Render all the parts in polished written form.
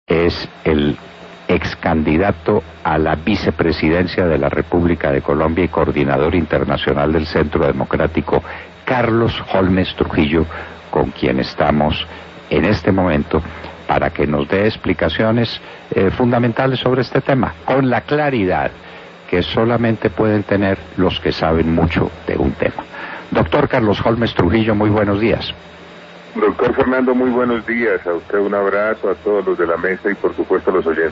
es el ex candidato a la vicepresidencia de la República de Colombia y coordinador internacional del Centro Democrático, Carlos Holmes Trujillo, con quien estamos en este momento para que nos dé explicaciones fundamentales sobre este tema, con la claridad que solamente pueden tener los que saben mucho de un tema. Doctor Carlos Holmes Trujillo, muy buenos días. Doctor Fernando, muy buenos días. A usted un abrazo, a todos los de la mesa y por supuesto a los oyentes.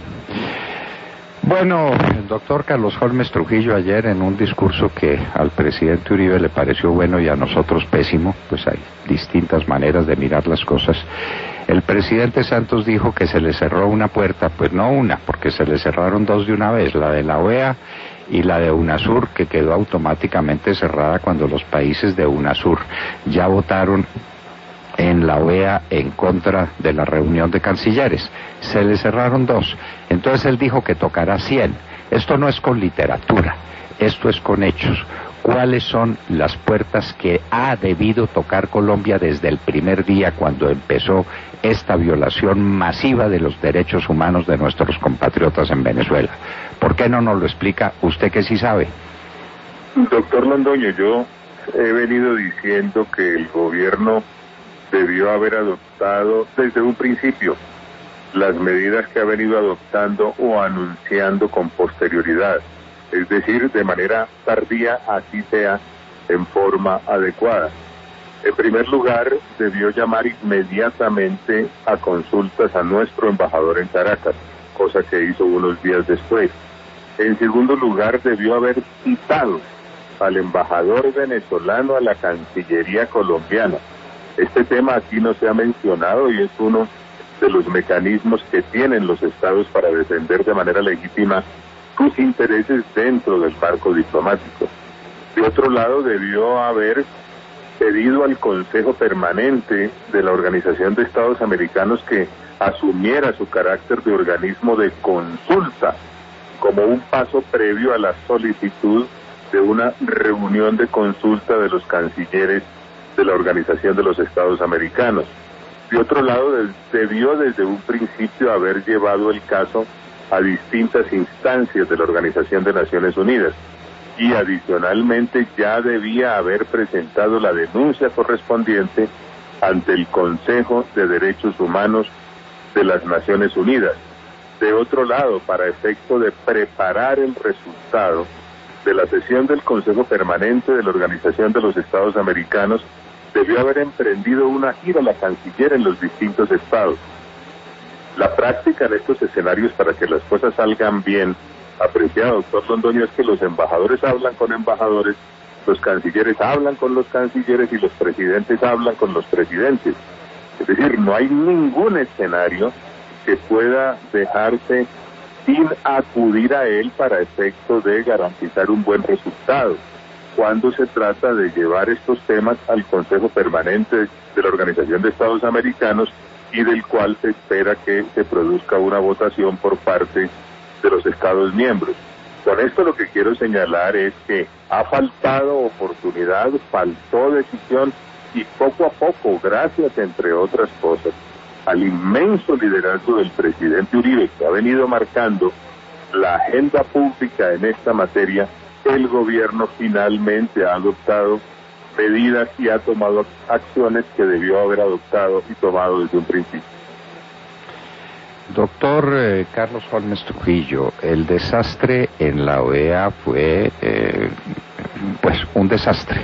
Bueno, el doctor Carlos Holmes Trujillo, ayer en un discurso que al presidente Uribe le pareció bueno y a nosotros pésimo, pues hay distintas maneras de mirar las cosas. El presidente Santos dijo que se le cerró una puerta, pues no una, porque se le cerraron dos de una vez, la de la OEA y la de UNASUR, que quedó automáticamente cerrada cuando los países de UNASUR ya votaron en la OEA en contra de la reunión de cancilleres. Se le cerraron dos. Entonces él dijo que tocará 100. Esto no es con literatura, esto es con hechos. ¿Cuáles son las puertas que ha debido tocar Colombia desde el primer día cuando empezó esta violación masiva de los derechos humanos de nuestros compatriotas en Venezuela? ¿Por qué no nos lo explica usted que sí sabe? Doctor Londoño, yo he venido diciendo que el gobierno debió haber adoptado desde un principio las medidas que ha venido adoptando o anunciando con posterioridad, es decir, de manera tardía, así sea en forma adecuada. En primer lugar, debió llamar inmediatamente a consultas a nuestro embajador en Caracas, cosa que hizo unos días después. En segundo lugar, debió haber citado al embajador venezolano a la Cancillería colombiana. Este tema aquí no se ha mencionado y es uno de los mecanismos que tienen los estados para defender de manera legítima sus intereses dentro del marco diplomático. De otro lado, debió haber pedido al Consejo Permanente de la Organización de Estados Americanos que asumiera su carácter de organismo de consulta como un paso previo a la solicitud de una reunión de consulta de los cancilleres de la Organización de los Estados Americanos. De otro lado, debió desde un principio haber llevado el caso a distintas instancias de la Organización de Naciones Unidas y adicionalmente ya debía haber presentado la denuncia correspondiente ante el Consejo de Derechos Humanos de las Naciones Unidas. De otro lado, para efecto de preparar el resultado de la sesión del Consejo Permanente de la Organización de los Estados Americanos, debió haber emprendido una gira a la canciller en los distintos estados. La práctica en estos escenarios, para que las cosas salgan bien, apreciado doctor Londoño, es que los embajadores hablan con embajadores, los cancilleres hablan con los cancilleres y los presidentes hablan con los presidentes. Es decir, no hay ningún escenario que pueda dejarse sin acudir a él para efecto de garantizar un buen resultado cuando se trata de llevar estos temas al Consejo Permanente de la Organización de Estados Americanos y del cual se espera que se produzca una votación por parte de los Estados miembros. Con esto lo que quiero señalar es que ha faltado oportunidad, faltó decisión y poco a poco, gracias entre otras cosas al inmenso liderazgo del presidente Uribe, que ha venido marcando la agenda pública en esta materia, el gobierno finalmente ha adoptado medidas y ha tomado acciones que debió haber adoptado y tomado desde un principio. Doctor Carlos Holmes Trujillo, el desastre en la OEA fue pues un desastre,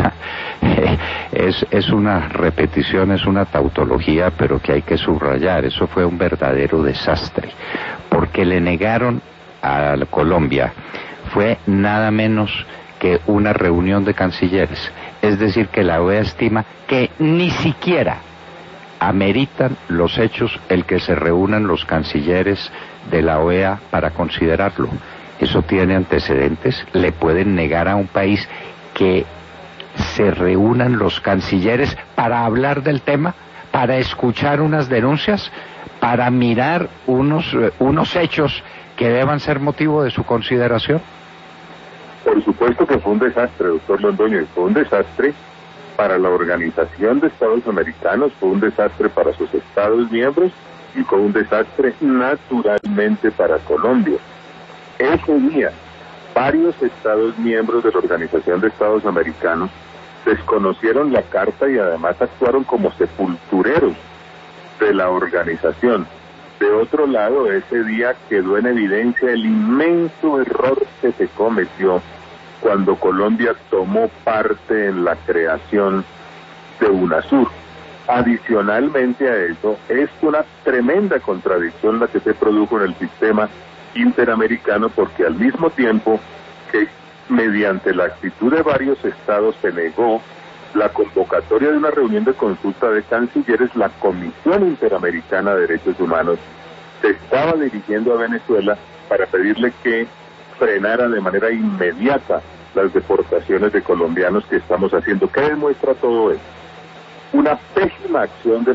es una repetición, es una tautología, pero que hay que subrayar. Eso fue un verdadero desastre, porque le negaron a Colombia fue nada menos que una reunión de cancilleres. Es decir, que la OEA estima que ni siquiera ameritan los hechos el que se reúnan los cancilleres de la OEA para considerarlo. Eso tiene antecedentes. Le pueden negar a un país que se reúnan los cancilleres para hablar del tema, para escuchar unas denuncias, para mirar unos hechos que deban ser motivo de su consideración. Por supuesto que fue un desastre, doctor Londoño, y fue un desastre para la Organización de Estados Americanos, fue un desastre para sus Estados miembros y fue un desastre naturalmente para Colombia. Ese día, varios Estados miembros de la Organización de Estados Americanos desconocieron la carta y además actuaron como sepultureros de la organización. De otro lado, ese día quedó en evidencia el inmenso error que se cometió cuando Colombia tomó parte en la creación de UNASUR. Adicionalmente a eso, es una tremenda contradicción la que se produjo en el sistema interamericano, porque al mismo tiempo que mediante la actitud de varios estados se negó la convocatoria de una reunión de consulta de cancilleres, la Comisión Interamericana de Derechos Humanos se estaba dirigiendo a Venezuela para pedirle que frenara de manera inmediata las deportaciones de colombianos que estamos haciendo. ¿Qué demuestra todo esto? Una pésima acción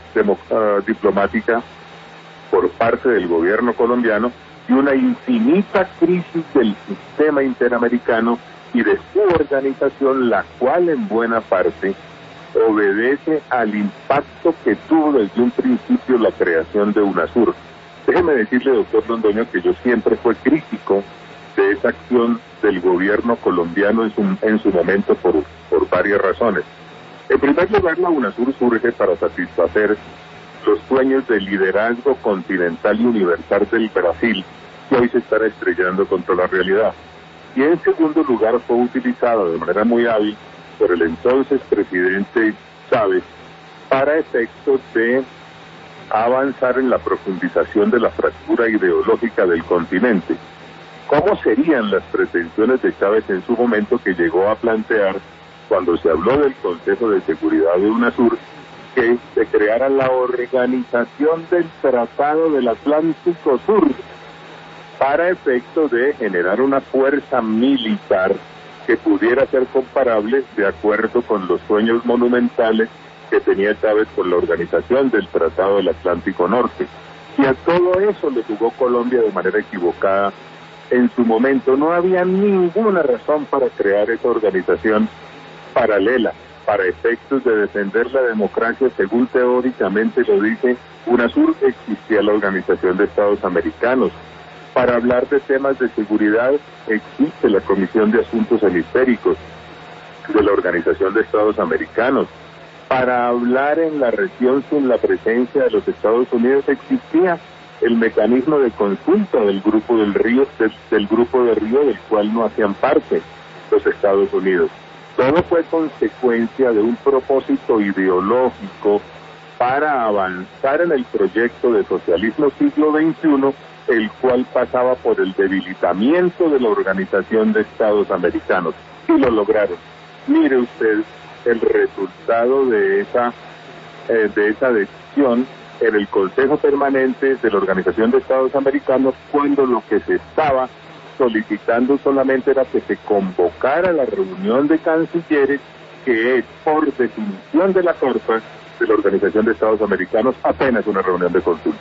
diplomática por parte del gobierno colombiano y una infinita crisis del sistema interamericano y de su organización, la cual en buena parte obedece al impacto que tuvo desde un principio la creación de UNASUR. Déjeme decirle, doctor Londoño, que yo siempre fui crítico de esa acción del gobierno colombiano en su momento por varias razones. En primer lugar, la UNASUR surge para satisfacer los sueños de liderazgo continental y universal del Brasil, que hoy se están estrellando contra la realidad. Y en segundo lugar, fue utilizada de manera muy hábil por el entonces presidente Chávez para efectos de avanzar en la profundización de la fractura ideológica del continente. ¿Cómo serían las pretensiones de Chávez en su momento, que llegó a plantear, cuando se habló del Consejo de Seguridad de UNASUR, que se creara la Organización del Tratado del Atlántico Sur para efecto de generar una fuerza militar que pudiera ser comparable, de acuerdo con los sueños monumentales que tenía Chávez con la Organización del Tratado del Atlántico Norte? Y a todo eso le jugó Colombia de manera equivocada en su momento. No había ninguna razón para crear esa organización paralela para efectos de defender la democracia, según teóricamente lo dice UNASUR. Existía la Organización de Estados Americanos. Para hablar de temas de seguridad existe la Comisión de Asuntos Hemisféricos de la Organización de Estados Americanos. Para hablar en la región sin la presencia de los Estados Unidos existía el mecanismo de consulta del Grupo del Río, del Grupo de Río, del cual no hacían parte los Estados Unidos. Todo fue consecuencia de un propósito ideológico para avanzar en el proyecto de socialismo siglo XXI, el cual pasaba por el debilitamiento de la Organización de Estados Americanos. Y lo lograron. Mire usted el resultado de esa decisión en el Consejo Permanente de la Organización de Estados Americanos, cuando lo que se estaba solicitando solamente era que se convocara la reunión de cancilleres, que es, por definición de la Carta de la Organización de Estados Americanos, apenas una reunión de consulta.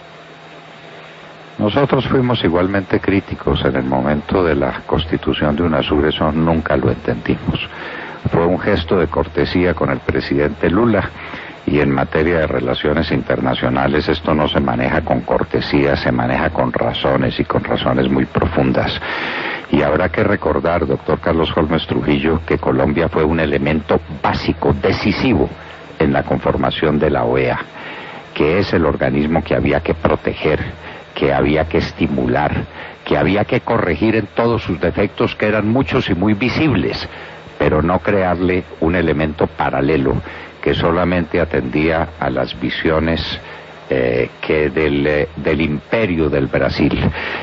Nosotros fuimos igualmente críticos en el momento de la constitución de UNASUR, eso nunca lo entendimos. Fue un gesto de cortesía con el presidente Lula, y en materia de relaciones internacionales esto no se maneja con cortesía, se maneja con razones, y con razones muy profundas. Y habrá que recordar, doctor Carlos Holmes Trujillo, que Colombia fue un elemento básico, decisivo, en la conformación de la OEA, que es el organismo que había que proteger, que había que estimular, que había que corregir en todos sus defectos, que eran muchos y muy visibles, pero no crearle un elemento paralelo que solamente atendía a las visiones que del imperio del Brasil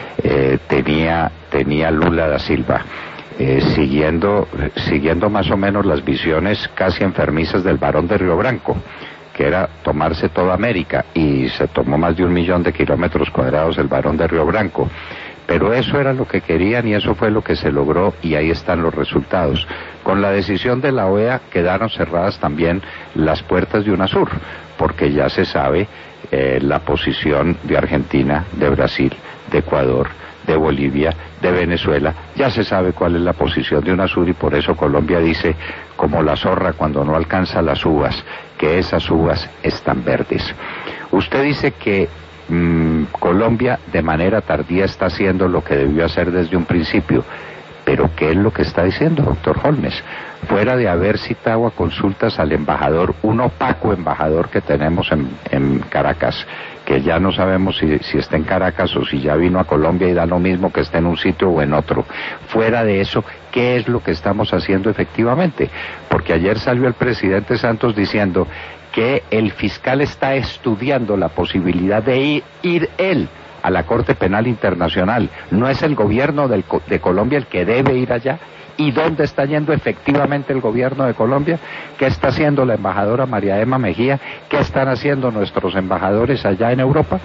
tenía Lula da Silva, siguiendo más o menos las visiones casi enfermizas del Barón de Río Branco, que era tomarse toda América, y se tomó más de 1 millón de kilómetros cuadrados el Barón de Río Branco. Pero eso era lo que querían y eso fue lo que se logró, y ahí están los resultados. Con la decisión de la OEA quedaron cerradas también las puertas de UNASUR, porque ya se sabe la posición de Argentina, de Brasil, de Ecuador, de Bolivia, de Venezuela. Ya se sabe cuál es la posición de UNASUR, y por eso Colombia dice, como la zorra cuando no alcanza las uvas, que esas uvas están verdes. Usted dice que Colombia de manera tardía está haciendo lo que debió hacer desde un principio. Pero ¿qué es lo que está diciendo, doctor Holmes? Fuera de haber citado a consultas al embajador, un opaco embajador que tenemos en Caracas, que ya no sabemos si está en Caracas o si ya vino a Colombia y da lo mismo que esté en un sitio o en otro. Fuera de eso, ¿qué es lo que estamos haciendo efectivamente? Porque ayer salió el presidente Santos diciendo que el fiscal está estudiando la posibilidad de ir él a la Corte Penal Internacional. ¿No es el gobierno de Colombia el que debe ir allá? ¿Y dónde está yendo efectivamente el gobierno de Colombia? ¿Qué está haciendo la embajadora María Emma Mejía? ¿Qué están haciendo nuestros embajadores allá en Europa?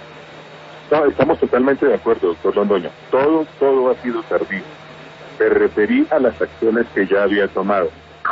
No, estamos totalmente de acuerdo, doctor Londoño. Todo ha sido tardío. Me referí a las acciones que ya había tomado.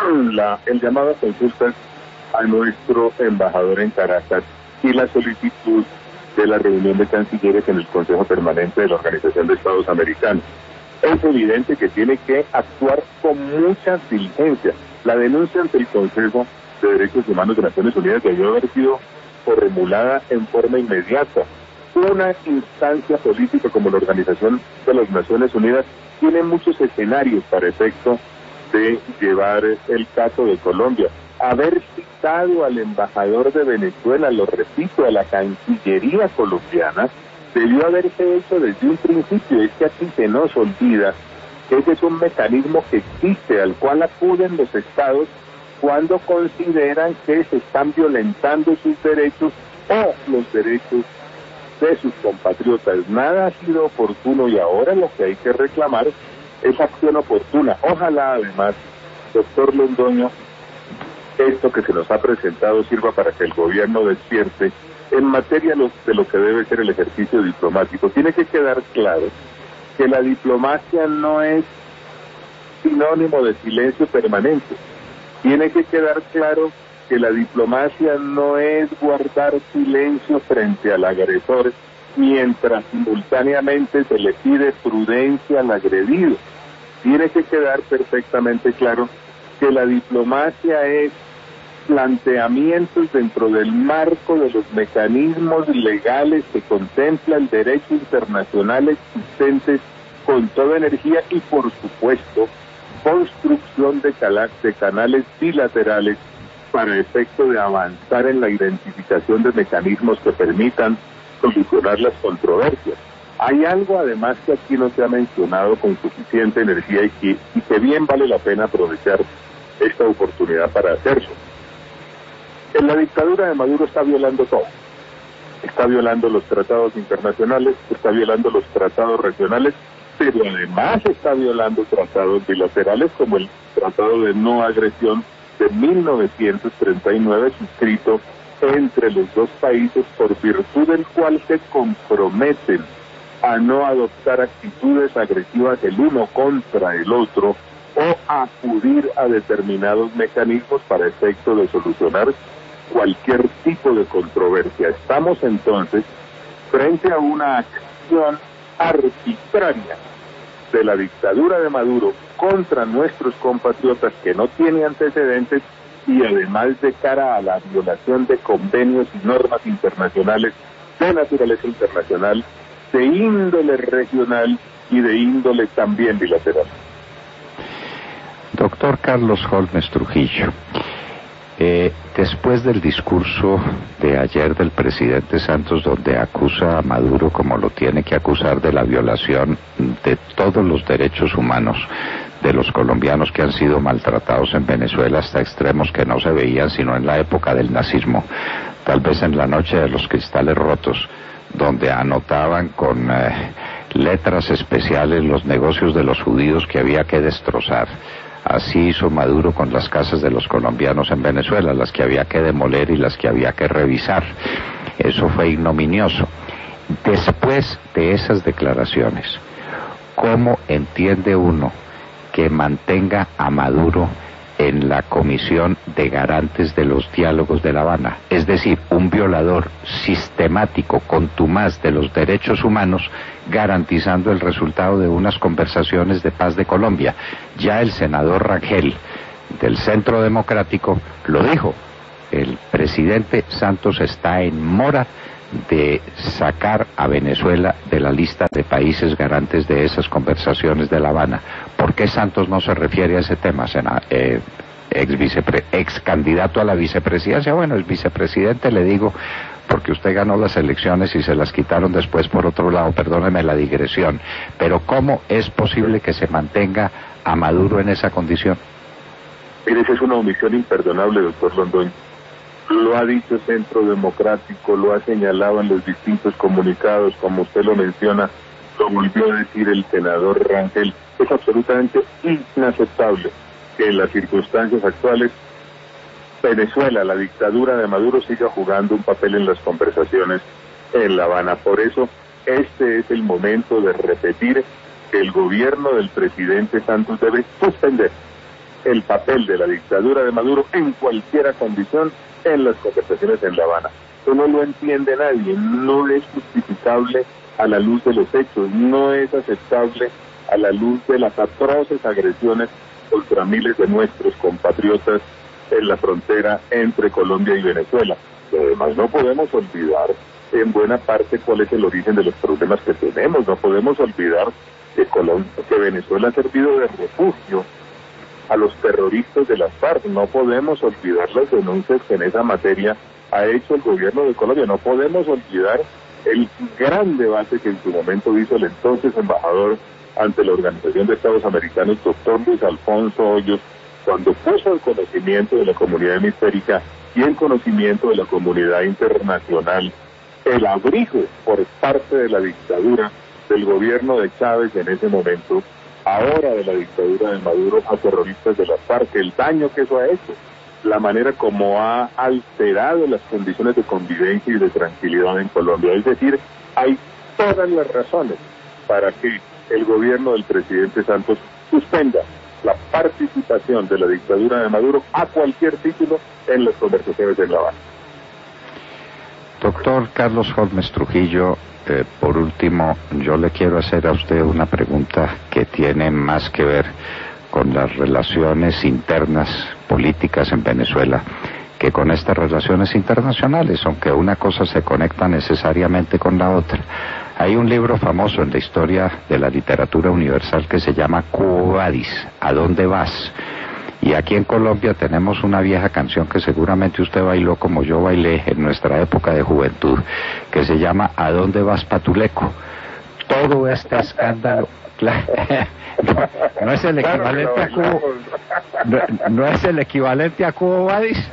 El llamado a consultas a nuestro embajador en Caracas y la solicitud de la reunión de cancilleres en el Consejo Permanente de la Organización de Estados Americanos. Es evidente que tiene que actuar con mucha diligencia. La denuncia ante el Consejo de Derechos Humanos de Naciones Unidas debió haber sido formulada en forma inmediata. Una instancia política como la Organización de las Naciones Unidas tiene muchos escenarios para efecto de llevar el caso de Colombia. Haber citado al embajador de Venezuela, lo repito, a la Cancillería colombiana, debió haberse hecho desde un principio. Es que aquí se nos olvida que ese es un mecanismo que existe, al cual acuden los estados cuando consideran que se están violentando sus derechos o los derechos de sus compatriotas. Nada ha sido oportuno y ahora lo que hay que reclamar es acción oportuna. Ojalá además, doctor Londoño, esto que se nos ha presentado sirva para que el gobierno despierte en materia de lo que debe ser el ejercicio diplomático. Tiene que quedar claro que la diplomacia no es sinónimo de silencio permanente. Tiene que quedar claro que la diplomacia no es guardar silencio frente al agresor mientras simultáneamente se le pide prudencia al agredido. Tiene que quedar perfectamente claro que la diplomacia es planteamientos dentro del marco de los mecanismos legales que contempla el derecho internacional existentes con toda energía y, por supuesto, construcción de canales bilaterales para efecto de avanzar en la identificación de mecanismos que permitan solucionar las controversias. Hay algo además que aquí no se ha mencionado con suficiente energía y que bien vale la pena aprovechar esta oportunidad para hacerlo. En la dictadura de Maduro está violando todo. Está violando los tratados internacionales, está violando los tratados regionales, pero además está violando tratados bilaterales como el Tratado de No Agresión de 1939, suscrito entre los dos países, por virtud del cual se comprometen a no adoptar actitudes agresivas el uno contra el otro o acudir a determinados mecanismos para efecto de solucionar cualquier tipo de controversia. Estamos entonces frente a una acción arbitraria de la dictadura de Maduro contra nuestros compatriotas que no tiene antecedentes y además de cara a la violación de convenios y normas internacionales de naturaleza internacional, de índole regional y de índole también bilateral. Doctor Carlos Holmes Trujillo, después del discurso de ayer del presidente Santos, donde acusa a Maduro, como lo tiene que acusar, de la violación de todos los derechos humanos de los colombianos que han sido maltratados en Venezuela hasta extremos que no se veían sino en la época del nazismo, tal vez en la noche de los cristales rotos, donde anotaban con letras especiales los negocios de los judíos que había que destrozar. Así hizo Maduro con las casas de los colombianos en Venezuela, las que había que demoler y las que había que revisar. Eso fue ignominioso. Después de esas declaraciones, ¿cómo entiende uno que mantenga a Maduro en la Comisión de Garantes de los Diálogos de La Habana? Es decir, un violador sistemático, contumaz de los derechos humanos, garantizando el resultado de unas conversaciones de paz de Colombia. Ya el senador Rangel, del Centro Democrático, lo dijo: el presidente Santos está en mora de sacar a Venezuela de la lista de países garantes de esas conversaciones de La Habana. ¿Por qué Santos no se refiere a ese tema, ex candidato a la vicepresidencia? Bueno, el vicepresidente, le digo, porque usted ganó las elecciones y se las quitaron después por otro lado, perdóneme la digresión, pero ¿cómo es posible que se mantenga a Maduro en esa condición? Mire, esa es una omisión imperdonable, doctor Londoño. Lo ha dicho Centro Democrático, lo ha señalado en los distintos comunicados, como usted lo menciona, lo volvió a decir el senador Rangel. Es absolutamente inaceptable que en las circunstancias actuales Venezuela, la dictadura de Maduro, siga jugando un papel en las conversaciones en La Habana. Por eso, este es el momento de repetir que el gobierno del presidente Santos debe suspender el papel de la dictadura de Maduro en cualquier condición en las conversaciones en La Habana. Eso no lo entiende nadie, no es justificable a la luz de los hechos, no es aceptable a la luz de las atroces agresiones contra miles de nuestros compatriotas en la frontera entre Colombia y Venezuela. Y además no podemos olvidar en buena parte cuál es el origen de los problemas que tenemos, no podemos olvidar que Venezuela ha servido de refugio a los terroristas de las FARC, no podemos olvidar las denuncias que en esa materia ha hecho el gobierno de Colombia, no podemos olvidar el gran debate que en su momento hizo el entonces embajador ante la Organización de Estados Americanos, doctor Luis Alfonso Hoyos, cuando puso el conocimiento de la comunidad hemisférica y el conocimiento de la comunidad internacional el abrigo por parte de la dictadura del gobierno de Chávez en ese momento, ahora de la dictadura de Maduro, a terroristas de las FARC, el daño que eso ha hecho, la manera como ha alterado las condiciones de convivencia y de tranquilidad en Colombia. Es decir, hay todas las razones para que el gobierno del presidente Santos suspenda la participación de la dictadura de Maduro a cualquier título en las conversaciones en La Habana. Doctor Carlos Holmes Trujillo, por último, yo le quiero hacer a usted una pregunta que tiene más que ver con las relaciones internas políticas en Venezuela que con estas relaciones internacionales, aunque una cosa se conecta necesariamente con la otra. Hay un libro famoso en la historia de la literatura universal que se llama Quo Vadis, ¿a dónde vas? Y aquí en Colombia tenemos una vieja canción que seguramente usted bailó como yo bailé en nuestra época de juventud, que se llama ¿A dónde vas, Patuleco? Todo este escándalo, no es el equivalente a Quo, no es el equivalente a Quo Vadis.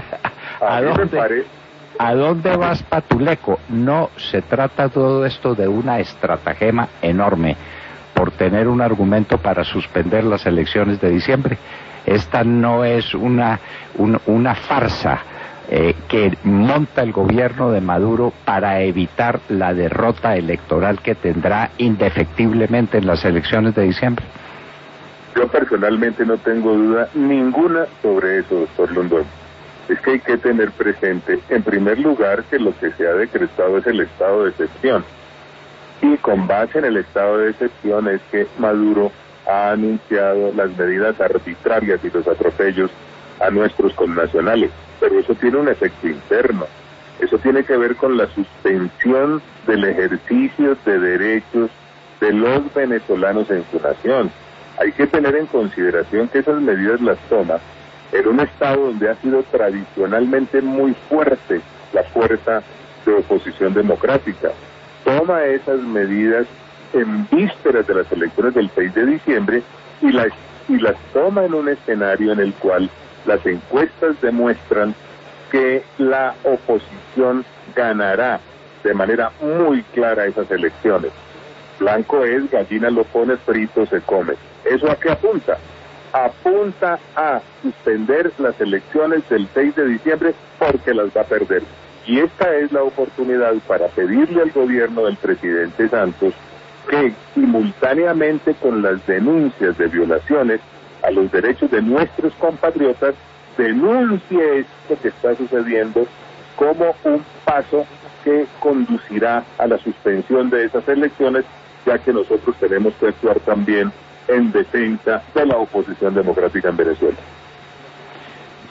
¿A dónde vas, Patuleco? No se trata todo esto de una estratagema enorme por tener un argumento para suspender las elecciones de diciembre. Esta no es una farsa que monta el gobierno de Maduro para evitar la derrota electoral que tendrá indefectiblemente en las elecciones de diciembre. Yo personalmente no tengo duda ninguna sobre eso, doctor Londoño. Es que hay que tener presente, en primer lugar, que lo que se ha decretado es el estado de excepción. Y con base en el estado de excepción es que Maduro ha anunciado las medidas arbitrarias y los atropellos a nuestros connacionales. Pero eso tiene un efecto interno. Eso tiene que ver con la suspensión del ejercicio de derechos de los venezolanos en su nación. Hay que tener en consideración que esas medidas las toma en un estado donde ha sido tradicionalmente muy fuerte la fuerza de oposición democrática. Toma esas medidas en vísperas de las elecciones del 6 de diciembre y las toma en un escenario en el cual las encuestas demuestran que la oposición ganará de manera muy clara esas elecciones. Blanco es, gallina lo pone, frito se come. ¿Eso a qué apunta? Apunta a suspender las elecciones del 6 de diciembre porque las va a perder. Y esta es la oportunidad para pedirle al gobierno del presidente Santos que simultáneamente con las denuncias de violaciones a los derechos de nuestros compatriotas, denuncie esto que está sucediendo como un paso que conducirá a la suspensión de esas elecciones, ya que nosotros tenemos que actuar también en defensa de la oposición democrática en Venezuela.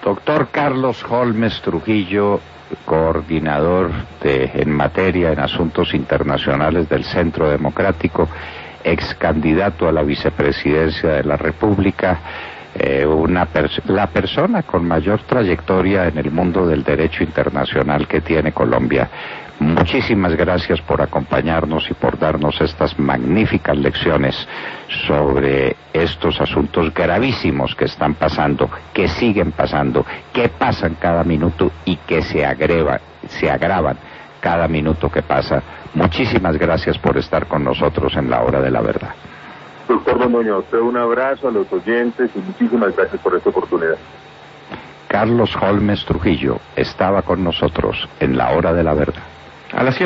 Doctor Carlos Holmes Trujillo, coordinador en materia en asuntos internacionales del Centro Democrático, ex candidato a la vicepresidencia de la República, la persona con mayor trayectoria en el mundo del derecho internacional que tiene Colombia. Muchísimas gracias por acompañarnos y por darnos estas magníficas lecciones sobre estos asuntos gravísimos que están pasando, que siguen pasando, que pasan cada minuto y que se agravan cada minuto que pasa. Muchísimas gracias por estar con nosotros en la hora de la verdad. Doctor Londoño, a usted un abrazo, a los oyentes y muchísimas gracias por esta oportunidad. Carlos Holmes Trujillo estaba con nosotros en la hora de la verdad. A las